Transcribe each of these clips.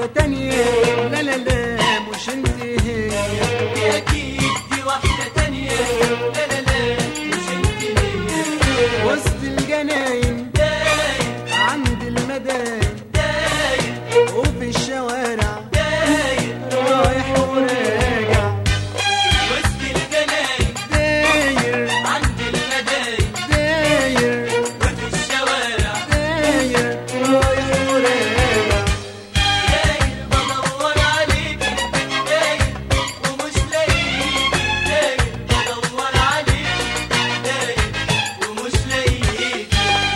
واحدة تانية، لا لا لا مش انت هي. دي أكيد دي واحدة تانية، لا لا لا مش انت هي. وسط الجناين داير عند المداين داير وفي الشوارع داير رايح وراجع. وسط الجناين داير عند المداين داير وفي الشوارع داير رايح وراجع. داير بدور عليكي، داير ومش لاقيكي، داير بدور عليكي، داير ومش لاقيكي.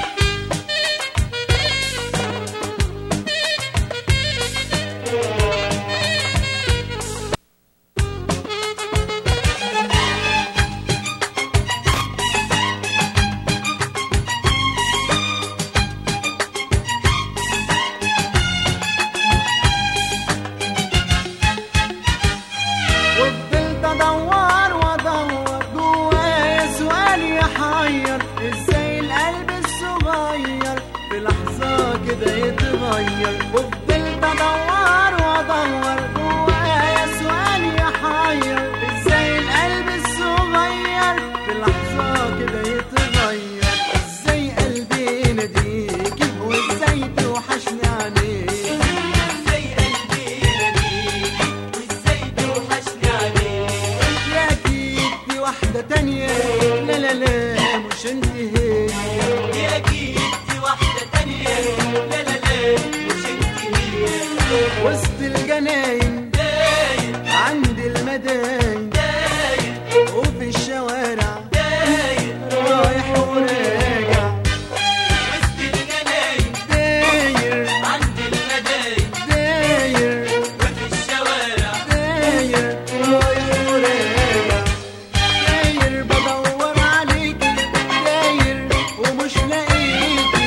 وفضلت ادور وادور جوايا سؤال يحير، ازاي القلب الصغير في لحظة كده يتغير. وفضلت ادور وادور جوايا سؤال يحير، ازاي القلب الصغير في لحظة كده يتغير. ازاي قلبي يناديكي وازاي توحشني عينيكي. ازاي قلبي يناديكي وازاي توحشني عليك. يا اكيد دي واحدة تانية، لا لا لا مش انت هي. دي أكيد دي واحدة تانية، لا لا لا مش انت هي. وسط الجناين داير عند المداين داير وفي الشوارع داير رايح وراجع. وسط الجناين داير عند المداين داير وفي الشوارع داير رايح وراجع. داير بدور عليكي، داير ومش لاقيكي،